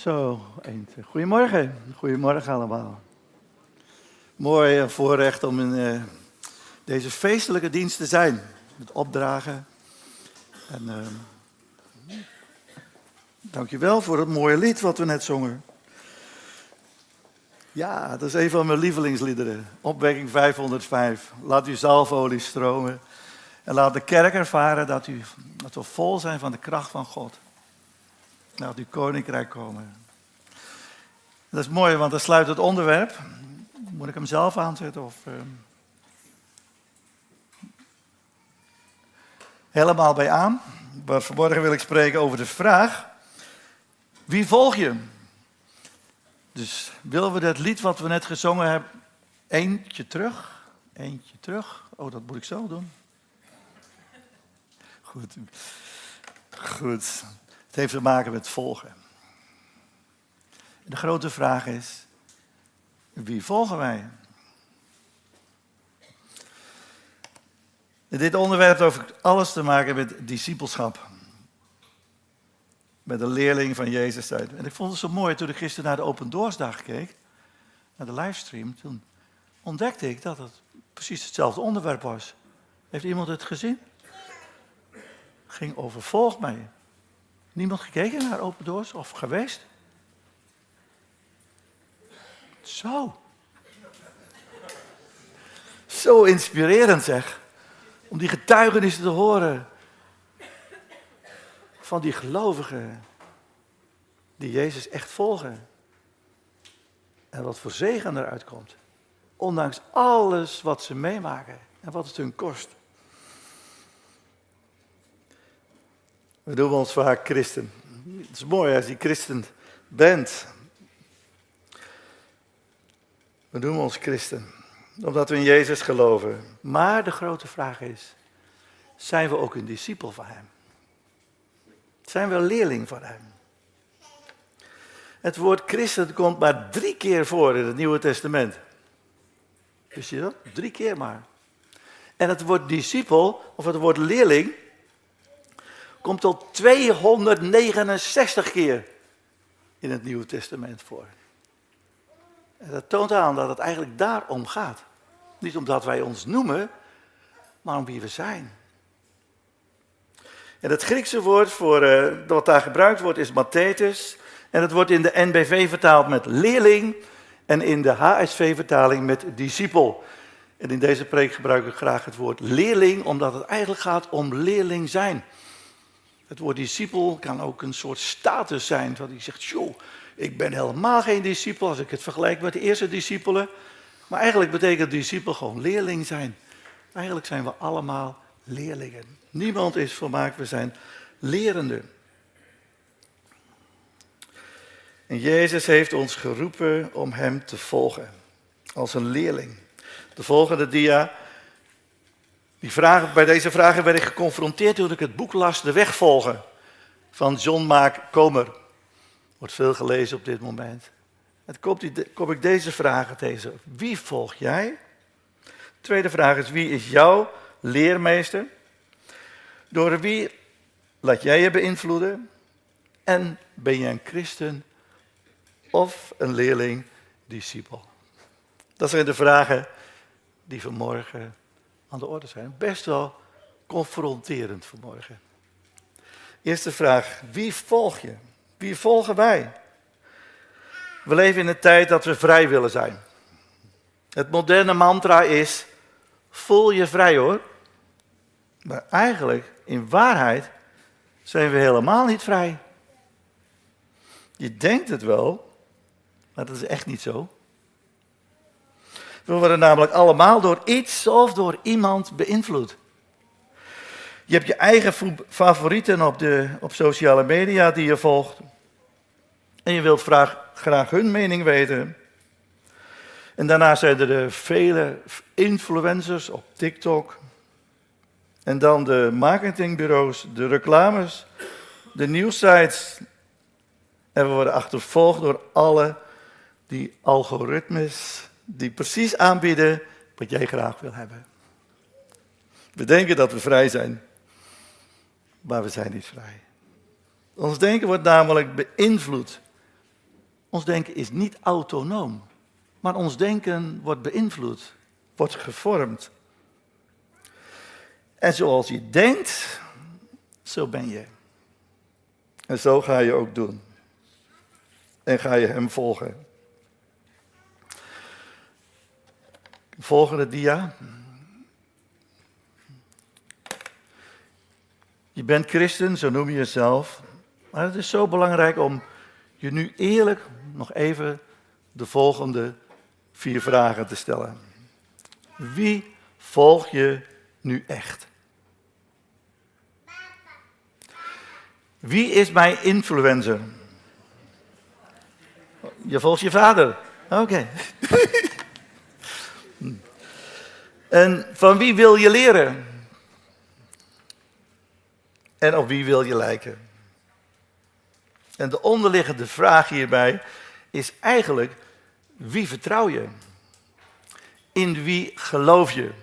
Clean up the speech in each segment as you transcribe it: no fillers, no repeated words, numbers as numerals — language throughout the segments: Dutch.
Zo, goedemorgen. Goedemorgen allemaal. Mooi voorrecht om in deze feestelijke dienst te zijn. Met opdragen. En dankjewel voor het mooie lied wat we net zongen. Ja, dat is een van mijn lievelingsliederen. Opwekking 505. Laat uw zalfolie stromen. En laat de kerk ervaren dat we vol zijn van de kracht van God. Laat uw koninkrijk komen. Dat is mooi, want dat sluit het onderwerp. Moet ik hem zelf aanzetten? Of, helemaal bij aan. Maar vanmorgen wil ik spreken over de vraag: wie volg je? Dus willen we dat lied wat we net gezongen hebben, eentje terug. Oh, dat moet ik zo doen. Goed. Het heeft te maken met volgen. De grote vraag is: wie volgen wij? Dit onderwerp heeft alles te maken met discipelschap. Met een leerling van Jezus zijn. En ik vond het zo mooi toen ik gisteren naar de Open Doors dag keek, naar de livestream. Toen ontdekte ik dat het precies hetzelfde onderwerp was. Heeft iemand het gezien? Het ging over volg mij. Niemand gekeken naar Open Doors of geweest? Zo inspirerend zeg. Om die getuigenissen te horen. Van die gelovigen. Die Jezus echt volgen. En wat voor zegen eruit komt. Ondanks alles wat ze meemaken. En wat het hun kost. We noemen ons vaak christen. Het is mooi als je christen bent. We noemen ons christen, omdat we in Jezus geloven. Maar de grote vraag is, zijn we ook een discipel van Hem? Zijn we een leerling van Hem? Het woord christen komt maar 3 keer voor in het Nieuwe Testament. Wist je dat? 3 keer maar. En het woord discipel, of het woord leerling, komt tot 269 keer in het Nieuwe Testament voor. En dat toont aan dat het eigenlijk daarom gaat. Niet omdat wij ons noemen, maar om wie we zijn. En het Griekse woord dat daar gebruikt wordt is mathetes. En het wordt in de NBV vertaald met leerling. En in de HSV-vertaling met discipel. En in deze preek gebruik ik graag het woord leerling, omdat het eigenlijk gaat om leerling zijn. Het woord discipel kan ook een soort status zijn. Dat hij zegt, joh, ik ben helemaal geen discipel als ik het vergelijk met de eerste discipelen. Maar eigenlijk betekent discipel gewoon leerling zijn. Eigenlijk zijn we allemaal leerlingen. Niemand is volmaakt, we zijn lerenden. En Jezus heeft ons geroepen om Hem te volgen. Als een leerling. De volgende dia. Bij deze vragen werd ik geconfronteerd toen ik het boek las De Weg volgen. Van John Mark Comer. Wordt veel gelezen op dit moment. En kom ik deze vragen tegen. Wie volg jij? Tweede vraag is, wie is jouw leermeester? Door wie laat jij je beïnvloeden? En ben je een christen of een leerling, discipel? Dat zijn de vragen die vanmorgen aan de orde zijn. Best wel confronterend vanmorgen. Eerste vraag, wie volg je? Wie volgen wij? We leven in een tijd dat we vrij willen zijn. Het moderne mantra is, voel je vrij hoor. Maar eigenlijk, in waarheid, zijn we helemaal niet vrij. Je denkt het wel, maar dat is echt niet zo. We worden namelijk allemaal door iets of door iemand beïnvloed. Je hebt je eigen favorieten op sociale media die je volgt. En je wilt graag hun mening weten. En daarna zijn er de vele influencers op TikTok. En dan de marketingbureaus, de reclames, de nieuwsites. En we worden achtervolgd door alle die algoritmes die precies aanbieden wat jij graag wil hebben. We denken dat we vrij zijn, maar we zijn niet vrij. Ons denken wordt namelijk beïnvloed Ons denken is niet autonoom, maar ons denken wordt beïnvloed, wordt gevormd. En zoals je denkt, zo ben je. En zo ga je ook doen. En ga je hem volgen. Volgende dia. Je bent christen, zo noem je jezelf. Maar het is zo belangrijk om je nu eerlijk nog even de volgende 4 vragen te stellen. Wie volg je nu echt? Wie is mijn influencer? Je volgt je vader. Oké. En van wie wil je leren? En op wie wil je lijken? En de onderliggende vraag hierbij is eigenlijk, wie vertrouw je? In wie geloof je?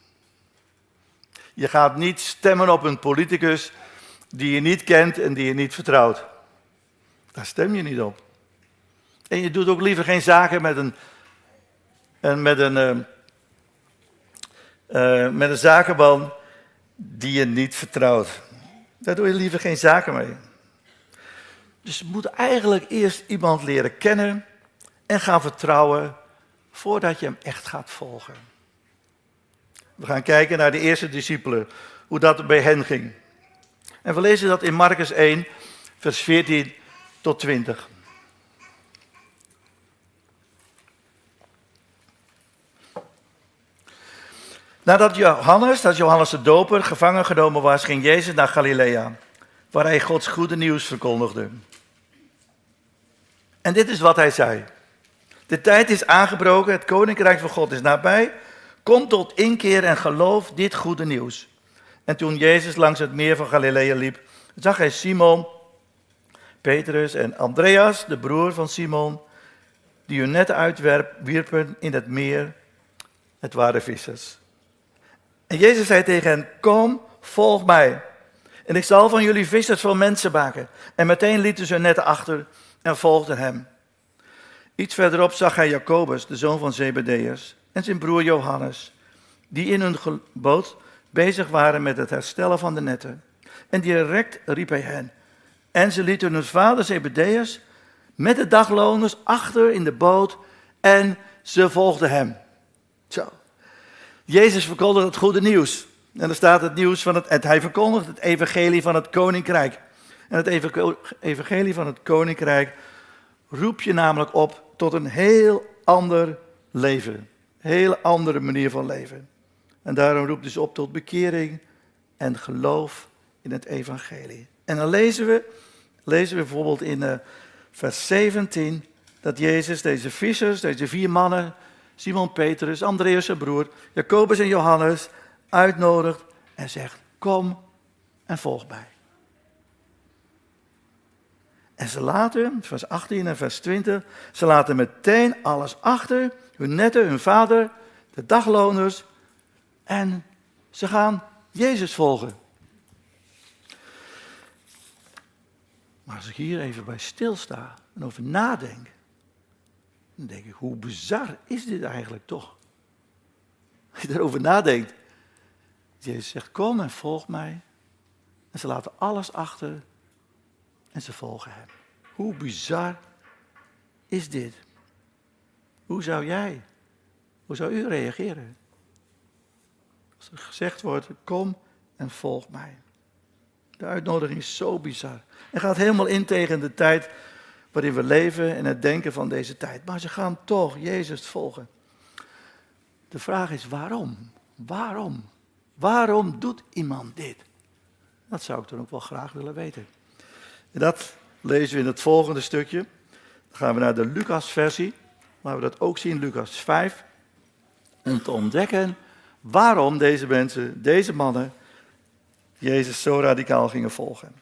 Je gaat niet stemmen op een politicus die je niet kent en die je niet vertrouwt. Daar stem je niet op. En je doet ook liever geen zaken met een zakenman die je niet vertrouwt. Daar doe je liever geen zaken mee. Dus je moet eigenlijk eerst iemand leren kennen en gaan vertrouwen voordat je hem echt gaat volgen. We gaan kijken naar de eerste discipelen, hoe dat bij hen ging. En we lezen dat in Marcus 1, vers 14 tot 20. Nadat Johannes de Doper, gevangen genomen was, ging Jezus naar Galilea, waar hij Gods goede nieuws verkondigde. En dit is wat hij zei. De tijd is aangebroken, het koninkrijk van God is nabij. Kom tot inkeer en geloof dit goede nieuws. En toen Jezus langs het meer van Galilea liep, zag hij Simon, Petrus en Andreas, de broer van Simon, die hun netten uitwierpen in het meer. Het waren vissers. En Jezus zei tegen hen, kom, volg mij. En ik zal van jullie vissers van mensen maken. En meteen lieten ze hun netten achter en volgden hem. Iets verderop zag hij Jacobus, de zoon van Zebedeus, en zijn broer Johannes, die in hun boot bezig waren met het herstellen van de netten. En direct riep hij hen. En ze lieten hun vader Zebedeus met de dagloners achter in de boot en ze volgden hem. Zo. Jezus verkondigt het goede nieuws. En er staat het nieuws van hij verkondigt het evangelie van het koninkrijk. En het evangelie van het koninkrijk roep je namelijk op tot een heel ander leven. Een heel andere manier van leven. En daarom roept dus op tot bekering en geloof in het evangelie. En dan lezen we bijvoorbeeld in vers 17 dat Jezus deze vissers, deze 4 mannen, Simon Petrus, Andreas zijn broer, Jacobus en Johannes uitnodigt en zegt, kom en volg mij. En ze laten, vers 18 en vers 20, ze laten meteen alles achter, hun netten, hun vader, de dagloners, en ze gaan Jezus volgen. Maar als ik hier even bij stilsta en over nadenk, dan denk ik, hoe bizar is dit eigenlijk toch? Als je erover nadenkt. Jezus zegt, kom en volg mij. En ze laten alles achter en ze volgen hem. Hoe bizar is dit? Hoe zou u reageren? Als er gezegd wordt, kom en volg mij. De uitnodiging is zo bizar. En gaat helemaal in tegen de tijd waarin we leven en het denken van deze tijd. Maar ze gaan toch Jezus volgen. De vraag is waarom? Waarom? Waarom doet iemand dit? Dat zou ik dan ook wel graag willen weten. En dat lezen we in het volgende stukje. Dan gaan we naar de Lucas-versie, waar we dat ook zien, Lucas 5. Om te ontdekken waarom deze mensen, deze mannen, Jezus zo radicaal gingen volgen.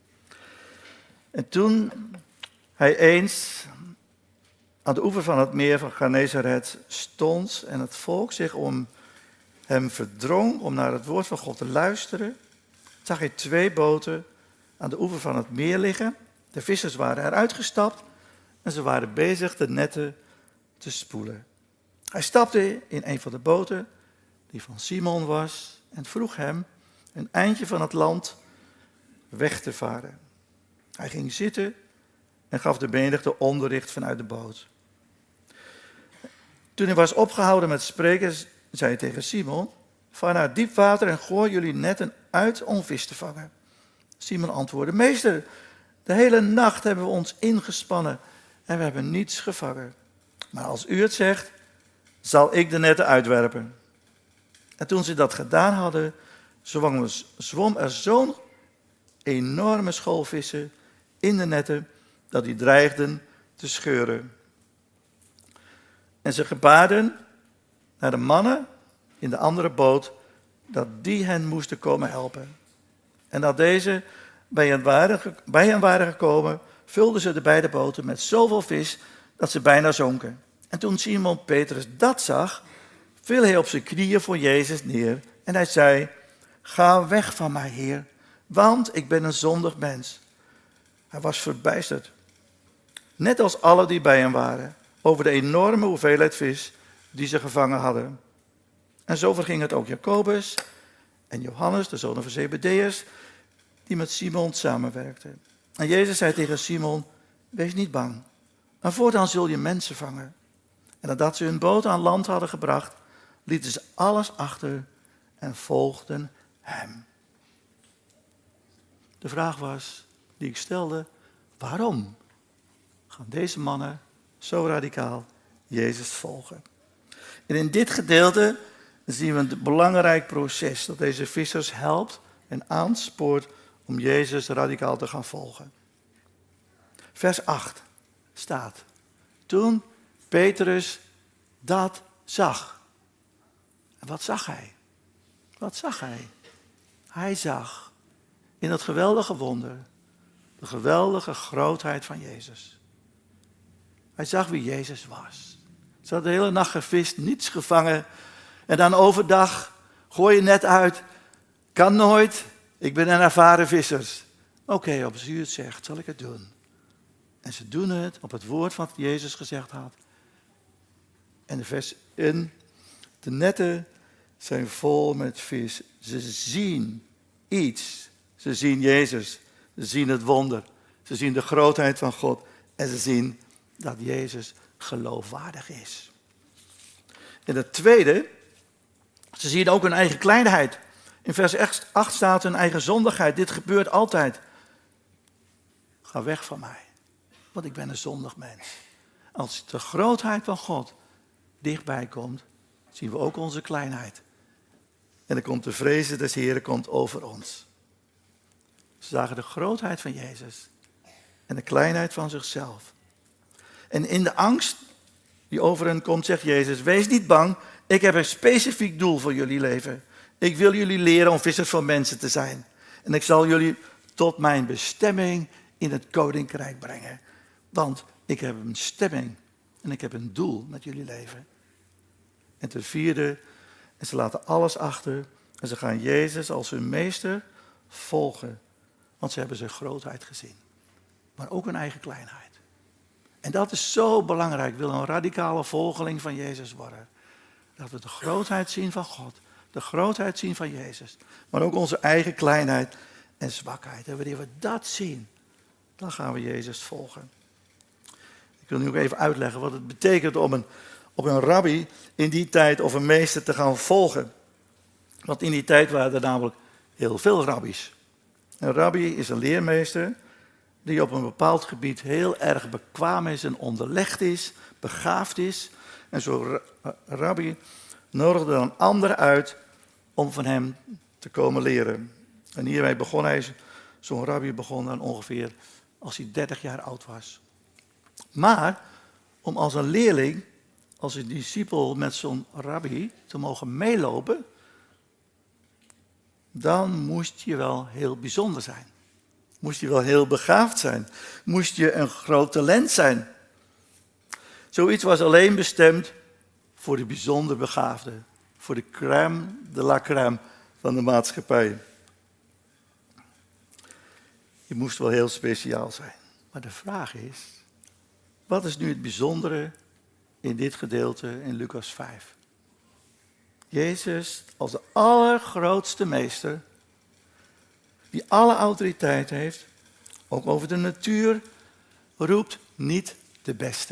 En toen hij eens aan de oever van het meer van Genesaret stond en het volk zich om hem verdrong om naar het woord van God te luisteren, zag hij 2 boten aan de oever van het meer liggen. De vissers waren eruit gestapt en ze waren bezig de netten te spoelen. Hij stapte in een van de boten, die van Simon was, en vroeg hem een eindje van het land weg te varen. Hij ging zitten en gaf de menigte onderricht vanuit de boot. Toen hij was opgehouden met spreken, zei hij tegen Simon: vaar naar diep water en gooi jullie netten uit om vis te vangen. Simon antwoordde: meester, de hele nacht hebben we ons ingespannen en we hebben niets gevangen. Maar als u het zegt, zal ik de netten uitwerpen. En toen ze dat gedaan hadden, zwom er zo'n enorme school vissen in de netten dat die dreigden te scheuren. En ze gebaarden naar de mannen in de andere boot dat die hen moesten komen helpen. En dat deze bij hen waren gekomen, vulden ze de beide boten met zoveel vis dat ze bijna zonken. En toen Simon Petrus dat zag, viel hij op zijn knieën voor Jezus neer en hij zei: ga weg van mij, Heer, want ik ben een zondig mens. Hij was verbijsterd, net als alle die bij hem waren, over de enorme hoeveelheid vis die ze gevangen hadden. En zo verging het ook Jacobus en Johannes, de zonen van Zebedeus, die met Simon samenwerkten. En Jezus zei tegen Simon: wees niet bang, maar voortaan zul je mensen vangen. En nadat ze hun boot aan land hadden gebracht, lieten ze alles achter en volgden hem. De vraag was, die ik stelde: waarom gaan deze mannen zo radicaal Jezus volgen? En in dit gedeelte zien we een belangrijk proces dat deze vissers helpt en aanspoort om Jezus radicaal te gaan volgen. Vers 8 staat: toen Petrus dat zag. En wat zag hij? Wat zag hij? Hij zag in dat geweldige wonder de geweldige grootheid van Jezus. Hij zag wie Jezus was. Ze hadden de hele nacht gevist, niets gevangen. En dan overdag, gooi je net uit. Kan nooit, ik ben een ervaren visser. Oké, als u het zegt, zal ik het doen. En ze doen het op het woord wat Jezus gezegd had. En de netten zijn vol met vis. Ze zien iets. Ze zien Jezus. Ze zien het wonder. Ze zien de grootheid van God. En ze zien dat Jezus geloofwaardig is. En het tweede, ze zien ook hun eigen kleinheid. In vers 8 staat hun eigen zondigheid. Dit gebeurt altijd. Ga weg van mij, want ik ben een zondig mens. Als de grootheid van God dichtbij komt, zien we ook onze kleinheid. En dan komt de vrezen des Heren komt over ons. Ze zagen de grootheid van Jezus en de kleinheid van zichzelf. En in de angst die over hen komt, zegt Jezus: wees niet bang, ik heb een specifiek doel voor jullie leven. Ik wil jullie leren om vissers van mensen te zijn. En ik zal jullie tot mijn bestemming in het koninkrijk brengen. Want ik heb een stemming en ik heb een doel met jullie leven. En ten vierde, en ze laten alles achter en ze gaan Jezus als hun meester volgen. Want ze hebben zijn grootheid gezien. Maar ook hun eigen kleinheid. En dat is zo belangrijk. Ik wil een radicale volgeling van Jezus worden. Dat we de grootheid zien van God. De grootheid zien van Jezus. Maar ook onze eigen kleinheid en zwakheid. En wanneer we dat zien, dan gaan we Jezus volgen. Ik wil nu ook even uitleggen wat het betekent om een rabbi in die tijd of een meester te gaan volgen. Want in die tijd waren er namelijk heel veel rabbies. Een rabbi is een leermeester die op een bepaald gebied heel erg bekwaam is en onderlegd is, begaafd is. En zo'n rabbi nodigde dan anderen uit om van hem te komen leren. En hiermee begon hij, zo'n rabbi begon dan ongeveer als hij 30 jaar oud was. Maar om als een leerling, als een discipel met zo'n rabbi te mogen meelopen, dan moest je wel heel bijzonder zijn. Moest je wel heel begaafd zijn. Moest je een groot talent zijn. Zoiets was alleen bestemd voor de bijzonder begaafden. Voor de crème de la crème van de maatschappij. Je moest wel heel speciaal zijn. Maar de vraag is, Wat is nu het bijzondere in dit gedeelte in Lucas 5? Jezus als de allergrootste meester, die alle autoriteit heeft, ook over de natuur, roept niet de beste.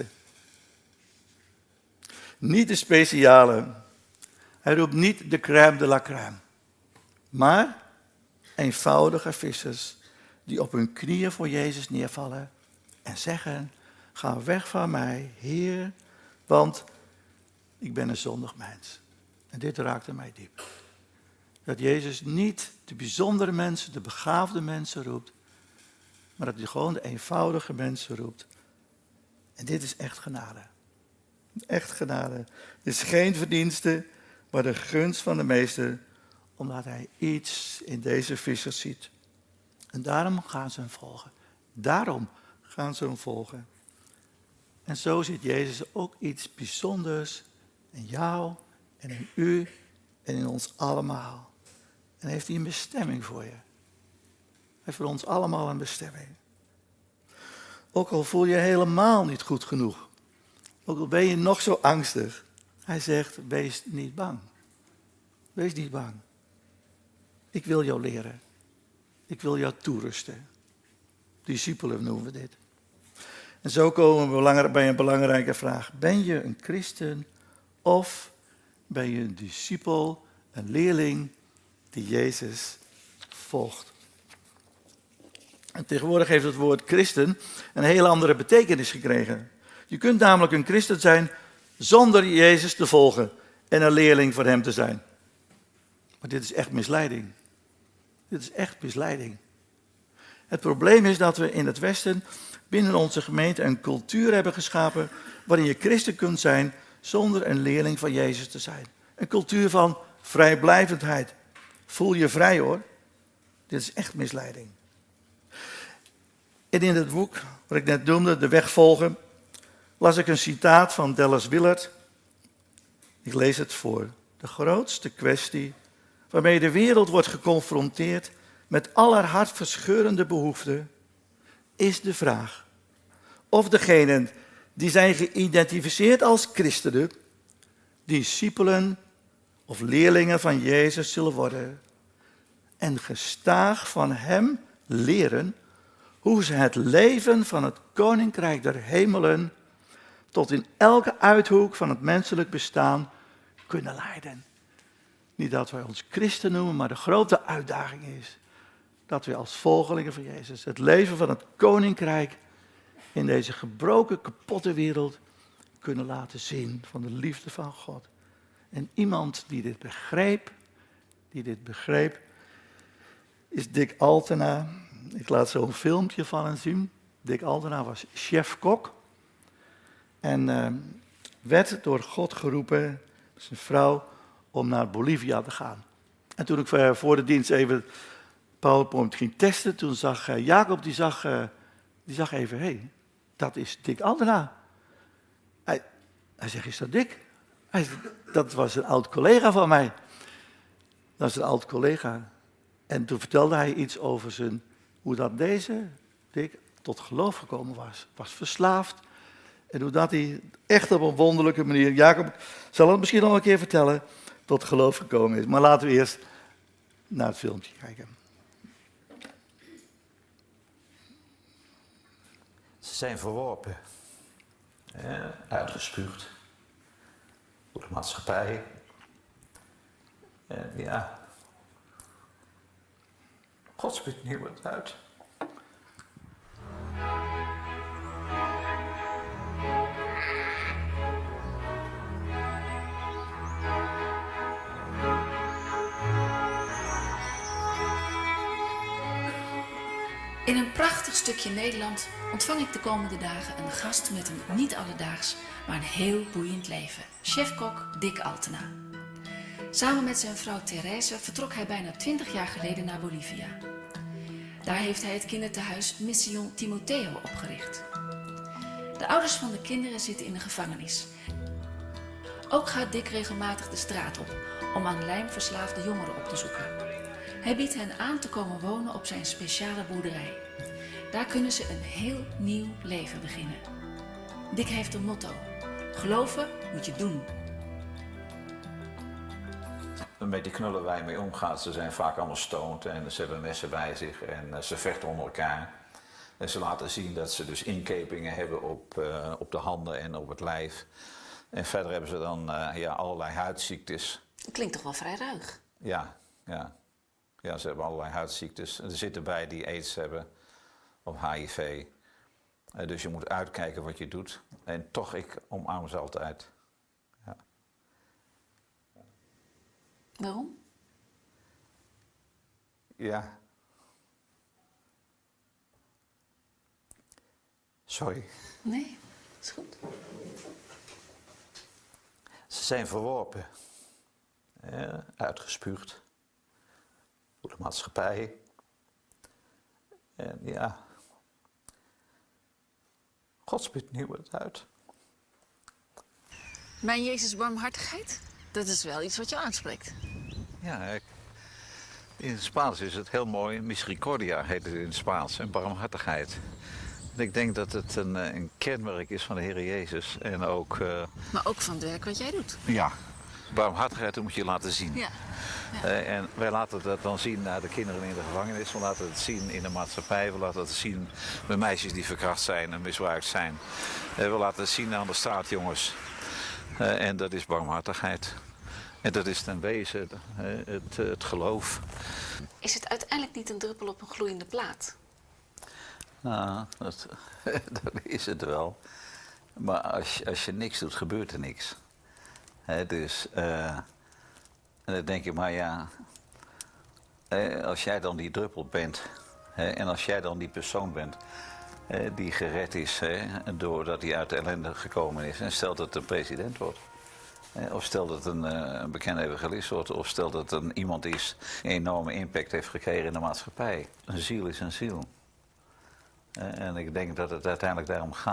Niet de speciale. Hij roept niet de crème de la crème. Maar eenvoudige vissers die op hun knieën voor Jezus neervallen en zeggen: ga weg van mij, Heer, want ik ben een zondig mens. En dit raakte mij diep. Dat Jezus niet de bijzondere mensen, de begaafde mensen roept, maar dat hij gewoon de eenvoudige mensen roept. En dit is echt genade. Echt genade. Het is geen verdienste, maar de gunst van de meester, omdat hij iets in deze vissers ziet. En daarom gaan ze hem volgen. Daarom gaan ze hem volgen. En zo ziet Jezus ook iets bijzonders in jou en in u en in ons allemaal. En heeft hij een bestemming voor je. Hij heeft voor ons allemaal een bestemming. Ook al voel je helemaal niet goed genoeg. Ook al ben je nog zo angstig. Hij zegt, wees niet bang. Wees niet bang. Ik wil jou leren. Ik wil jou toerusten. Discipelen noemen we dit. En zo komen we bij een belangrijke vraag. Ben je een christen of ben je een discipel, een leerling die Jezus volgt? En tegenwoordig heeft het woord christen een hele andere betekenis gekregen. Je kunt namelijk een christen zijn zonder Jezus te volgen en een leerling van hem te zijn. Maar dit is echt misleiding. Dit is echt misleiding. Het probleem is dat we in het Westen binnen onze gemeente een cultuur hebben geschapen waarin je christen kunt zijn zonder een leerling van Jezus te zijn. Een cultuur van vrijblijvendheid. Voel je vrij hoor. Dit is echt misleiding. En in het boek, wat ik net noemde, De Weg volgen, las ik een citaat van Dallas Willard. Ik lees het voor. De grootste kwestie waarmee de wereld wordt geconfronteerd met allerhartverscheurende behoeften, is de vraag of degenen die zijn geïdentificeerd als christenen, discipelen of leerlingen van Jezus zullen worden en gestaag van hem leren hoe ze het leven van het Koninkrijk der Hemelen tot in elke uithoek van het menselijk bestaan kunnen leiden. Niet dat wij ons christen noemen, maar de grote uitdaging is dat we als volgelingen van Jezus het leven van het Koninkrijk in deze gebroken, kapotte wereld kunnen laten zien van de liefde van God. En iemand die dit begreep, is Dick Altena. Ik laat zo een filmpje van hem zien. Dick Altena was chef-kok en werd door God geroepen, zijn vrouw, om naar Bolivia te gaan. En toen ik voor de dienst even PowerPoint ging testen, toen zag Jacob, die zag even, hé, dat is Dick Altena. Hij zegt, is dat Dick? Dat was een oud collega van mij. Dat is een oud collega. En toen vertelde hij iets over hoe dat deze Dick tot geloof gekomen was verslaafd. En hoe dat hij echt op een wonderlijke manier, Jacob zal het misschien nog een keer vertellen, tot geloof gekomen is. Maar laten we eerst naar het filmpje kijken. Ze zijn verworpen, uitgespuugd door de maatschappij. En ja, God spuugt niemand uit. In een prachtig stukje Nederland ontvang ik de komende dagen een gast met een niet alledaags, maar een heel boeiend leven. Chef-kok Dick Altena. Samen met zijn vrouw Therese vertrok hij bijna 20 jaar geleden naar Bolivia. Daar heeft hij het kindertehuis Mission Timoteo opgericht. De ouders van de kinderen zitten in de gevangenis. Ook gaat Dick regelmatig de straat op om aan lijmverslaafde jongeren op te zoeken. Hij biedt hen aan te komen wonen op zijn speciale boerderij. Daar kunnen ze een heel nieuw leven beginnen. Dick heeft een motto. Geloven moet je doen. Met die knullen waar je mee omgaat, ze zijn vaak allemaal stoned en ze hebben messen bij zich en ze vechten onder elkaar. En ze laten zien dat ze dus inkepingen hebben op de handen en op het lijf. En verder hebben ze dan allerlei huidziektes. Dat klinkt toch wel vrij ruig? Ja, ze hebben allerlei huidziektes. Er zitten bij die aids hebben of HIV. Dus je moet uitkijken wat je doet. En toch, ik omarm ze altijd. Ja. Waarom? Ja. Sorry. Nee, is goed. Ze zijn verworpen. Uitgespuugd. Door de maatschappij. En ja. God spuugt niemand uit. Mijn Jezus barmhartigheid? Dat is wel iets wat je aanspreekt. Ja, in het Spaans is het heel mooi. Misericordia heet het in het Spaans. En barmhartigheid. En ik denk dat het een kenmerk is van de Heer Jezus. En ook... Maar ook van het werk wat jij doet. Ja, barmhartigheid dat moet je laten zien. Ja. En wij laten dat dan zien naar de kinderen in de gevangenis. We laten het zien in de maatschappij. We laten het zien bij meisjes die verkracht zijn en misbruikt zijn. We laten het zien aan de straatjongens. En dat is barmhartigheid. En dat is ten wezen het geloof. Is het uiteindelijk niet een druppel op een gloeiende plaat? Nou, dat is het wel. Maar als je niks doet, gebeurt er niks. Dus... En dan denk ik, maar ja, als jij dan die druppel bent, en als jij dan die persoon bent die gered is doordat hij uit de ellende gekomen is, en stel dat het een president wordt, of stel dat het een bekende evangelist wordt, of stel dat het iemand is die een enorme impact heeft gekregen in de maatschappij. Een ziel is een ziel. En ik denk dat het uiteindelijk daarom gaat.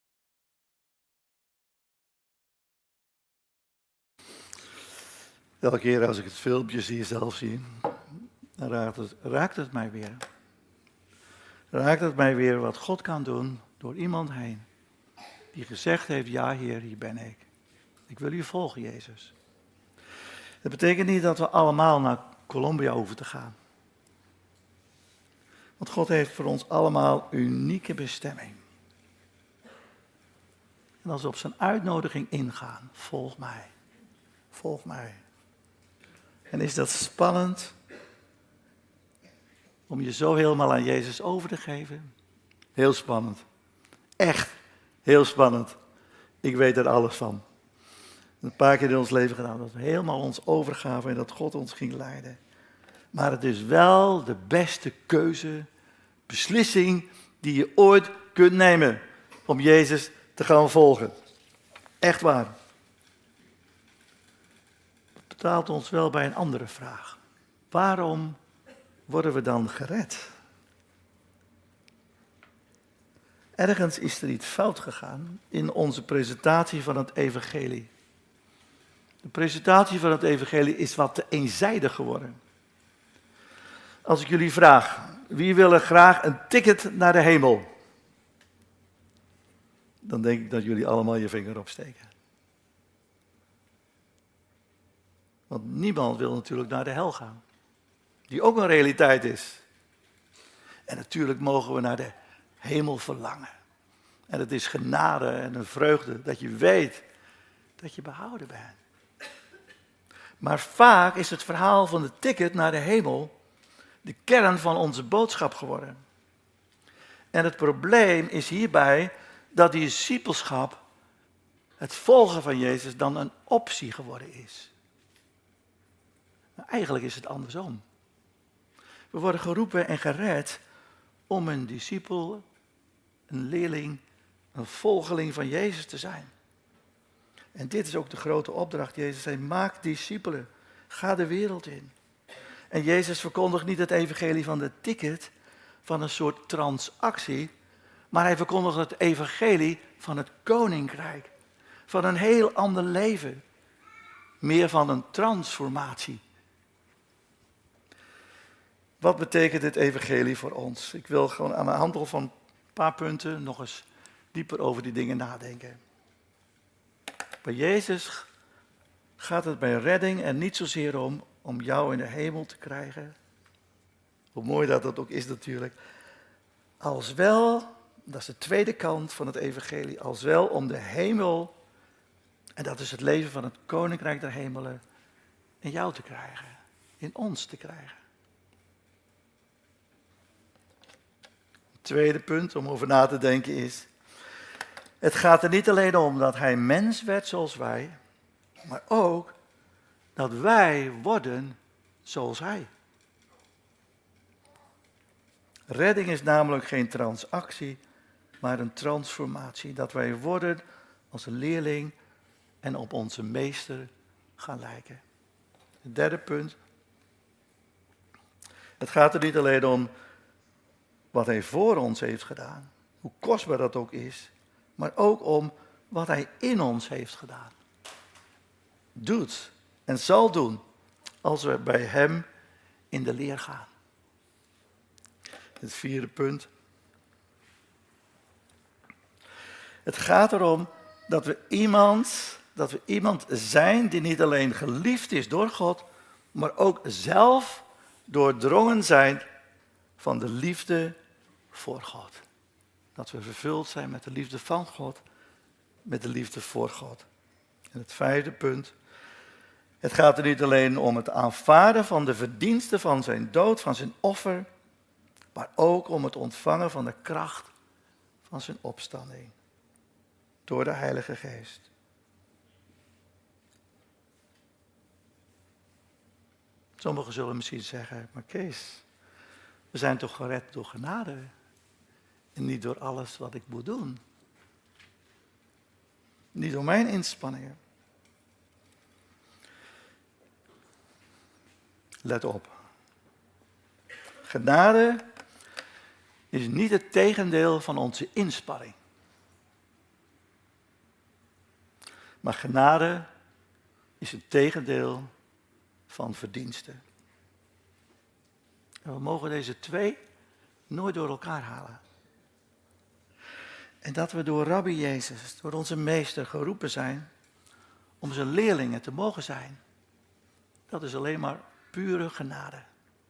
Elke keer als ik het filmpje zelf zie, dan raakt het mij weer. Raakt het mij weer wat God kan doen door iemand heen. Die gezegd heeft, ja Heer, hier ben ik. Ik wil u volgen, Jezus. Dat betekent niet dat we allemaal naar Colombia hoeven te gaan. Want God heeft voor ons allemaal unieke bestemming. En als we op zijn uitnodiging ingaan, volg mij. Volg mij. En is dat spannend om je zo helemaal aan Jezus over te geven? Heel spannend. Echt heel spannend. Ik weet er alles van. Een paar keer in ons leven gedaan dat we helemaal ons overgaven en dat God ons ging leiden. Maar het is wel de beste keuze, beslissing die je ooit kunt nemen om Jezus te gaan volgen. Echt waar. Betaalt ons wel bij een andere vraag. Waarom worden we dan gered? Ergens is er iets fout gegaan in onze presentatie van het evangelie. De presentatie van het evangelie is wat te eenzijdig geworden. Als ik jullie vraag, wie wil er graag een ticket naar de hemel? Dan denk ik dat jullie allemaal je vinger opsteken. Want niemand wil natuurlijk naar de hel gaan. Die ook een realiteit is. En natuurlijk mogen we naar de hemel verlangen. En het is genade en een vreugde dat je weet dat je behouden bent. Maar vaak is het verhaal van de ticket naar de hemel de kern van onze boodschap geworden. En het probleem is hierbij dat die discipelschap, het volgen van Jezus, dan een optie geworden is. Maar eigenlijk is het andersom. We worden geroepen en gered om een discipel, een leerling, een volgeling van Jezus te zijn. En dit is ook de grote opdracht. Jezus zei, maak discipelen, ga de wereld in. En Jezus verkondigt niet het evangelie van de ticket, van een soort transactie, maar hij verkondigt het evangelie van het koninkrijk. Van een heel ander leven. Meer van een transformatie. Wat betekent dit evangelie voor ons? Ik wil gewoon aan de hand van een paar punten nog eens dieper over die dingen nadenken. Bij Jezus gaat het bij redding er niet zozeer om jou in de hemel te krijgen. Hoe mooi dat ook is natuurlijk. Als wel, dat is de tweede kant van het evangelie, als wel om de hemel, en dat is het leven van het koninkrijk der hemelen, in jou te krijgen, in ons te krijgen. Het tweede punt om over na te denken is, het gaat er niet alleen om dat hij mens werd zoals wij, maar ook dat wij worden zoals hij. Redding is namelijk geen transactie, maar een transformatie. Dat wij worden als een leerling en op onze meester gaan lijken. Het derde punt. Het gaat er niet alleen om wat hij voor ons heeft gedaan, hoe kostbaar dat ook is, maar ook om wat hij in ons heeft gedaan. Doet en zal doen als we bij hem in de leer gaan. Het vierde punt. Het gaat erom dat we iemand zijn die niet alleen geliefd is door God, maar ook zelf doordrongen zijn van de liefde voor God. Dat we vervuld zijn met de liefde van God, met de liefde voor God. En het vijfde punt. Het gaat er niet alleen om het aanvaarden van de verdiensten van zijn dood, van zijn offer, maar ook om het ontvangen van de kracht van zijn opstanding. Door de Heilige Geest. Sommigen zullen misschien zeggen, maar Kees, we zijn toch gered door genade en niet door alles wat ik moet doen. Niet door mijn inspanningen. Let op. Genade is niet het tegendeel van onze inspanning. Maar genade is het tegendeel van verdiensten. En we mogen deze twee nooit door elkaar halen. En dat we door Rabbi Jezus, door onze meester geroepen zijn om zijn leerlingen te mogen zijn, dat is alleen maar pure genade.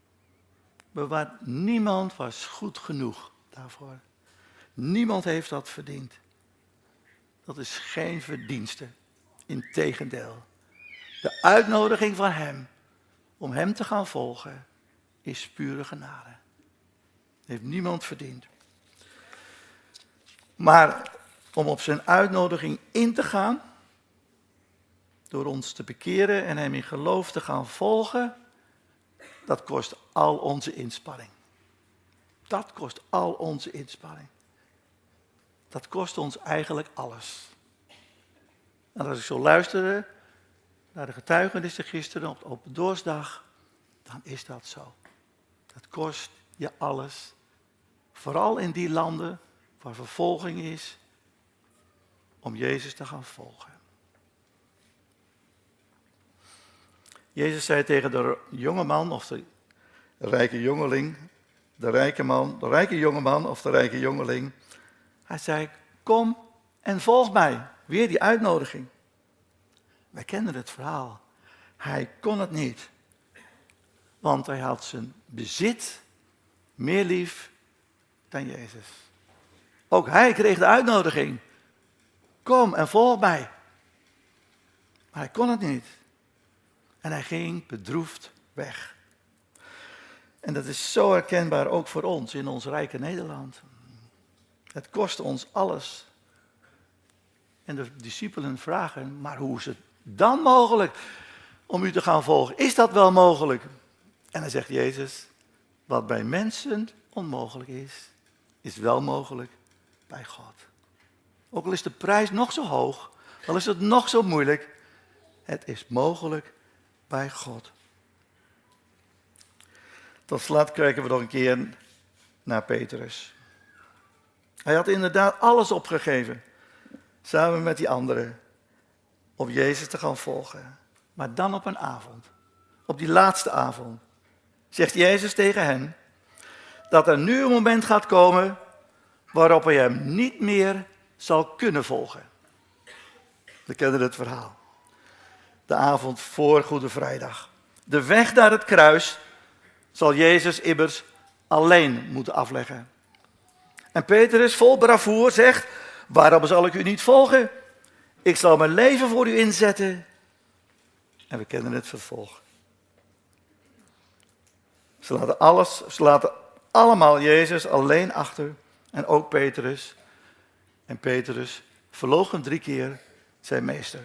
Niemand was goed genoeg daarvoor. Niemand heeft dat verdiend. Dat is geen verdienste. Integendeel. De uitnodiging van hem om hem te gaan volgen is pure genade. Dat heeft niemand verdiend. Maar om op zijn uitnodiging in te gaan, door ons te bekeren en hem in geloof te gaan volgen, dat kost al onze inspanning. Dat kost al onze inspanning. Dat kost ons eigenlijk alles. En als ik zo luisterde naar de getuigenissen gisteren op de Doorsdag, dan is dat zo. Dat kost je alles. Vooral in die landen waar vervolging is, om Jezus te gaan volgen. Jezus zei tegen de jonge man of de rijke jongeling, de rijke jongeman of de rijke jongeling. Hij zei, kom en volg mij. Weer die uitnodiging. Wij kennen het verhaal. Hij kon het niet. Want hij had zijn bezit meer lief dan Jezus. Ook hij kreeg de uitnodiging. Kom en volg mij. Maar hij kon het niet. En hij ging bedroefd weg. En dat is zo herkenbaar ook voor ons in ons rijke Nederland. Het kost ons alles. En de discipelen vragen, maar hoe is het dan mogelijk om u te gaan volgen? Is dat wel mogelijk? En dan zegt Jezus, wat bij mensen onmogelijk is, is wel mogelijk bij God. Ook al is de prijs nog zo hoog, al is het nog zo moeilijk, het is mogelijk bij God. Tot slot kijken we nog een keer naar Petrus. Hij had inderdaad alles opgegeven, samen met die anderen, om Jezus te gaan volgen. Maar dan op een avond, op die laatste avond, zegt Jezus tegen hen, dat er nu een moment gaat komen waarop hij hem niet meer zal kunnen volgen. We kennen het verhaal. De avond voor Goede Vrijdag. De weg naar het kruis zal Jezus immers alleen moeten afleggen. En Petrus vol bravoer zegt, waarom zal ik u niet volgen? Ik zal mijn leven voor u inzetten. En we kennen het vervolg. Ze laten allemaal Jezus alleen achter. En ook Petrus. En Petrus verloochent 3 keer zijn meester.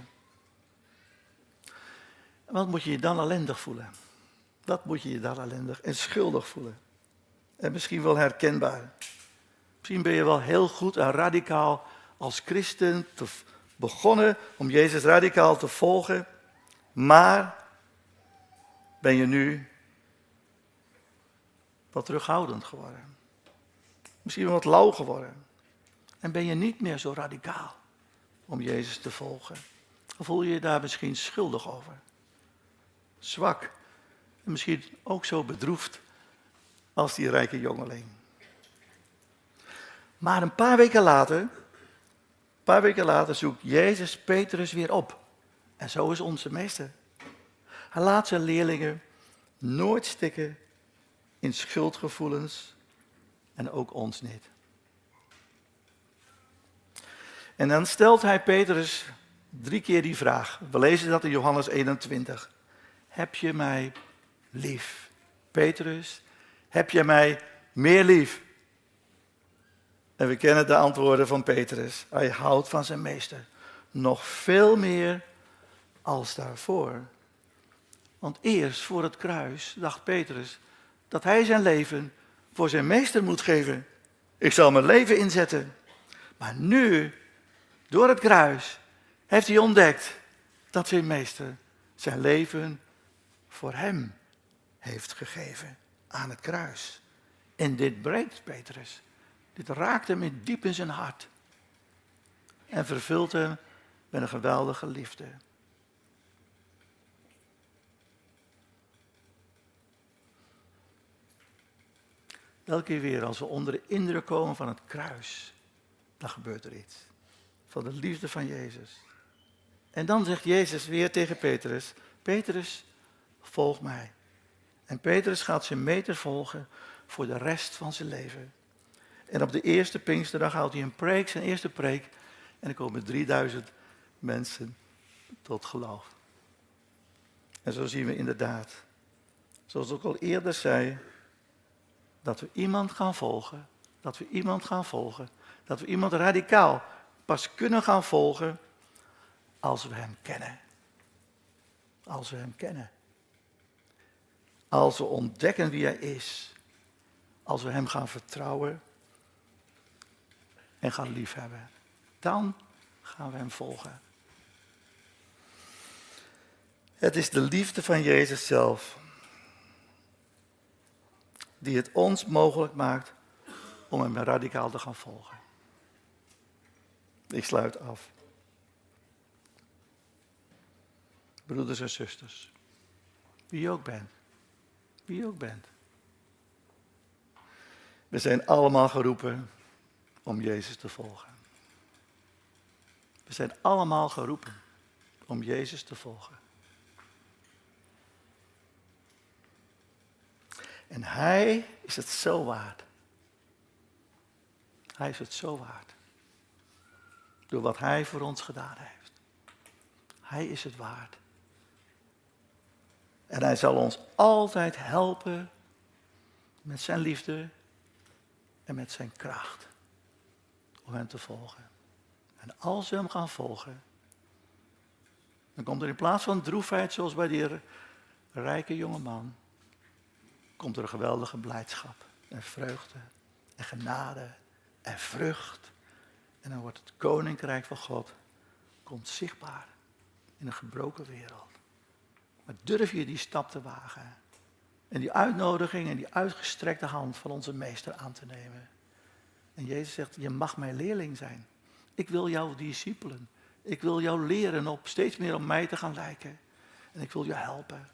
En wat moet je je dan ellendig voelen? Dat moet je je dan ellendig en schuldig voelen. En misschien wel herkenbaar. Misschien ben je wel heel goed en radicaal als christen begonnen om Jezus radicaal te volgen. Maar ben je nu wat terughoudend geworden. Misschien wat lauw geworden. En ben je niet meer zo radicaal om Jezus te volgen. Of voel je je daar misschien schuldig over? Zwak. En misschien ook zo bedroefd als die rijke jongeling. Maar een paar weken later zoekt Jezus Petrus weer op. En zo is onze meester. Hij laat zijn leerlingen nooit stikken in schuldgevoelens en ook ons niet. En dan stelt hij Petrus 3 keer die vraag. We lezen dat in Johannes 21. Heb je mij lief? Petrus, heb je mij meer lief? En we kennen de antwoorden van Petrus. Hij houdt van zijn meester. Nog veel meer als daarvoor. Want eerst voor het kruis dacht Petrus dat hij zijn leven voor zijn meester moet geven. Ik zal mijn leven inzetten. Maar nu, door het kruis, heeft hij ontdekt dat zijn meester zijn leven voor hem heeft gegeven aan het kruis. En dit breekt Petrus. Dit raakt hem diep in zijn hart. En vervult hem met een geweldige liefde. Elke keer weer als we onder de indruk komen van het kruis, dan gebeurt er iets. Van de liefde van Jezus. En dan zegt Jezus weer tegen Petrus, Petrus, volg mij. En Petrus gaat zijn meter volgen voor de rest van zijn leven. En op de eerste Pinksterdag houdt hij een preek, zijn eerste preek. En er komen 3000 mensen tot geloof. En zo zien we inderdaad, zoals ik al eerder zei, dat we iemand gaan volgen. Dat we iemand radicaal pas kunnen gaan volgen als we hem kennen. Als we hem kennen. Als we ontdekken wie hij is. Als we hem gaan vertrouwen en gaan liefhebben. Dan gaan we hem volgen. Het is de liefde van Jezus zelf die het ons mogelijk maakt om hem radicaal te gaan volgen. Ik sluit af. Broeders en zusters, wie je ook bent. We zijn allemaal geroepen om Jezus te volgen. We zijn allemaal geroepen om Jezus te volgen. En hij is het zo waard. Hij is het zo waard. Door wat hij voor ons gedaan heeft. Hij is het waard. En hij zal ons altijd helpen met zijn liefde en met zijn kracht. Om hem te volgen. En als we hem gaan volgen, dan komt er in plaats van droefheid zoals bij die rijke jonge man, komt er een geweldige blijdschap en vreugde en genade en vrucht. En dan wordt het koninkrijk van God komt zichtbaar in een gebroken wereld. Maar durf je die stap te wagen en die uitnodiging en die uitgestrekte hand van onze meester aan te nemen. En Jezus zegt, je mag mijn leerling zijn. Ik wil jou discipelen. Ik wil jou leren op steeds meer op mij te gaan lijken. En ik wil je helpen.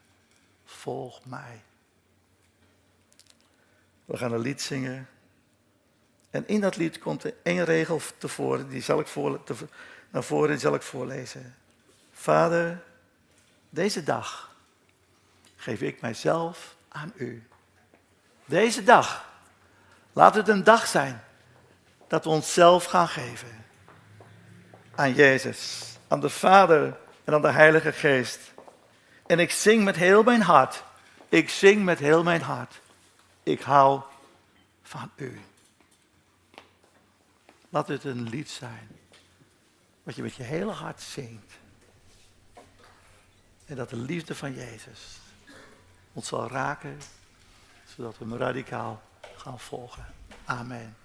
Volg mij. We gaan een lied zingen. En in dat lied komt er 1 regel tevoren, die zal ik naar voren zal ik voorlezen. Vader, deze dag geef ik mijzelf aan u. Deze dag, laat het een dag zijn dat we onszelf gaan geven. Aan Jezus, aan de Vader en aan de Heilige Geest. En ik zing met heel mijn hart. Ik zing met heel mijn hart. Ik hou van u. Laat het een lied zijn. Wat je met je hele hart zingt. En dat de liefde van Jezus ons zal raken. Zodat we hem radicaal gaan volgen. Amen.